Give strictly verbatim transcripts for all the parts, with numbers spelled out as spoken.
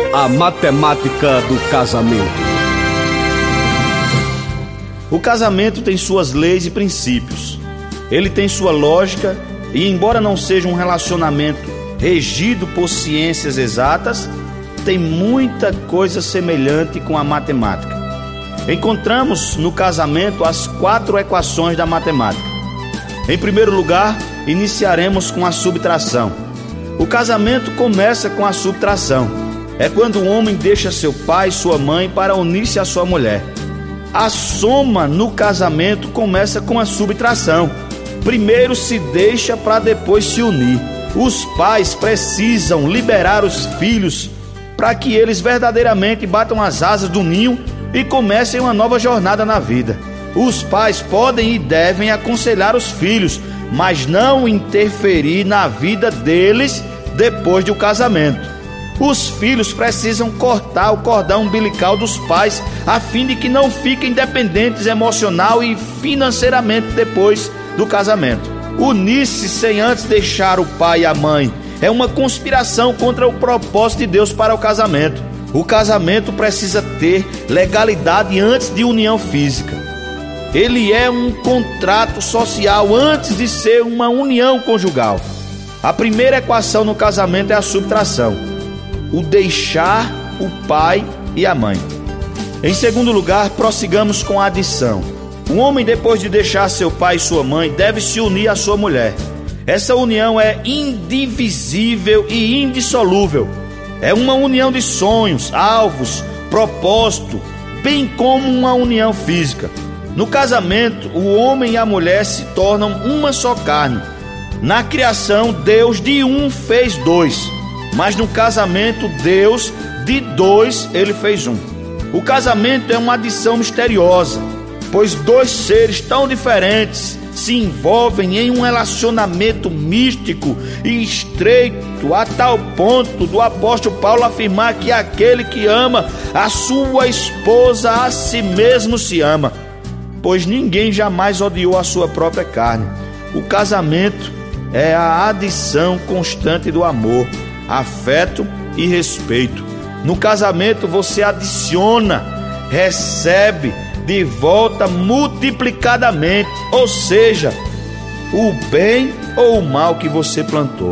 A matemática do casamento. O casamento tem suas leis e princípios. Ele tem sua lógica e, embora não seja um relacionamento regido por ciências exatas, tem muita coisa semelhante com a matemática. Encontramos no casamento as quatro equações da matemática. Em primeiro lugar, iniciaremos com a subtração. O casamento começa com a subtração. É quando o homem deixa seu pai e sua mãe para unir-se à sua mulher. A soma no casamento começa com a subtração. Primeiro se deixa para depois se unir. Os pais precisam liberar os filhos para que eles verdadeiramente batam as asas do ninho e comecem uma nova jornada na vida. Os pais podem e devem aconselhar os filhos, mas não interferir na vida deles depois do casamento. Os filhos precisam cortar o cordão umbilical dos pais a fim de que não fiquem dependentes emocional e financeiramente depois do casamento. Unir-se sem antes deixar o pai e a mãe é uma conspiração contra o propósito de Deus para o casamento. O casamento precisa ter legalidade antes de união física. Ele é um contrato social antes de ser uma união conjugal. A primeira equação no casamento é a subtração. O deixar o pai e a mãe. Em segundo lugar, prossigamos com a adição. Um homem, depois de deixar seu pai e sua mãe, deve se unir à sua mulher. Essa união é indivisível e indissolúvel. É uma união de sonhos, alvos, propósito, bem como uma união física. No casamento, o homem e a mulher se tornam uma só carne. Na criação, Deus de um fez dois. Mas no casamento, Deus de dois, ele fez um. O casamento é uma adição misteriosa, pois dois seres tão diferentes se envolvem em um relacionamento místico e estreito, a tal ponto do apóstolo Paulo afirmar que aquele que ama a sua esposa a si mesmo se ama, pois ninguém jamais odiou a sua própria carne. O casamento é a adição constante do amor, afeto e respeito. No casamento você adiciona, recebe de volta multiplicadamente, ou seja, o bem ou o mal que você plantou.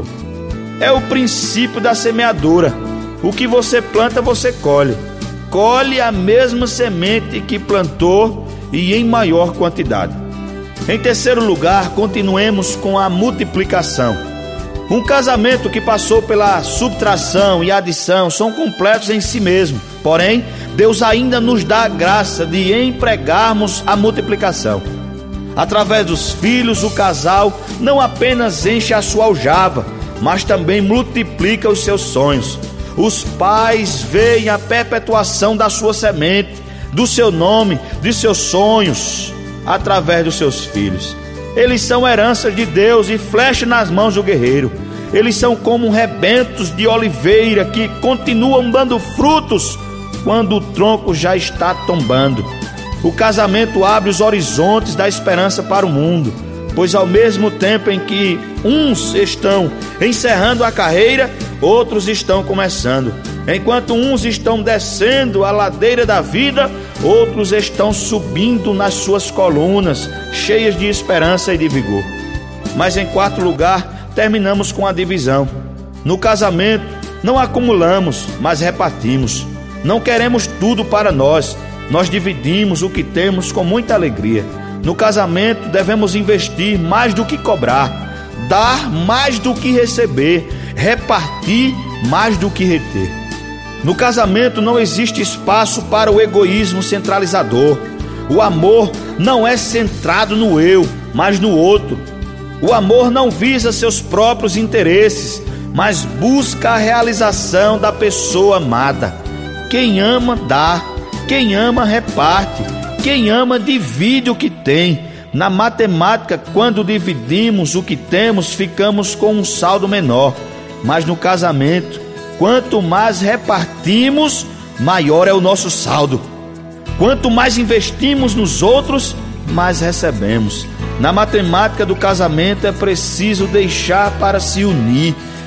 É o princípio da semeadura. O que você planta, você colhe. Colhe a mesma semente que plantou e em maior quantidade. Em terceiro lugar, continuemos com a multiplicação. Um casamento que passou pela subtração e adição são completos em si mesmo. Porém, Deus ainda nos dá a graça de empregarmos a multiplicação. Através dos filhos, o casal não apenas enche a sua aljava, mas também multiplica os seus sonhos. Os pais veem a perpetuação da sua semente, do seu nome, de seus sonhos, através dos seus filhos. Eles são heranças de Deus e flecha nas mãos do guerreiro. Eles são como rebentos de oliveira que continuam dando frutos quando o tronco já está tombando. O casamento abre os horizontes da esperança para o mundo, pois ao mesmo tempo em que uns estão encerrando a carreira, outros estão começando. Enquanto uns estão descendo a ladeira da vida, outros estão subindo nas suas colunas, cheias de esperança e de vigor. Mas em quarto lugar, terminamos com a divisão. No casamento, não acumulamos, mas repartimos. Não queremos tudo para nós, nós dividimos o que temos com muita alegria. No casamento, devemos investir mais do que cobrar, dar mais do que receber, repartir mais do que reter. No casamento não existe espaço para o egoísmo centralizador. O amor não é centrado no eu, mas no outro. O amor não visa seus próprios interesses, mas busca a realização da pessoa amada. Quem ama, dá. Quem ama, reparte. Quem ama, divide o que tem. Na matemática, quando dividimos o que temos, ficamos com um saldo menor. Mas no casamento, quanto mais repartimos, maior é o nosso saldo. Quanto mais investimos nos outros, mais recebemos. Na matemática do casamento é preciso deixar para se unir.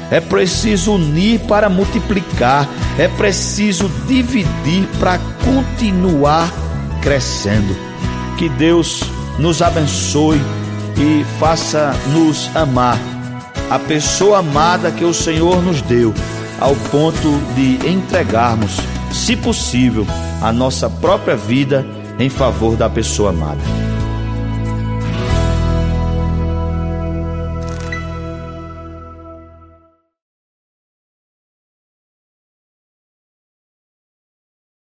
É preciso unir para multiplicar. É preciso dividir para continuar crescendo. Que Deus nos abençoe e faça-nos amar a pessoa amada que o Senhor nos deu, ao ponto de entregarmos, se possível, a nossa própria vida em favor da pessoa amada.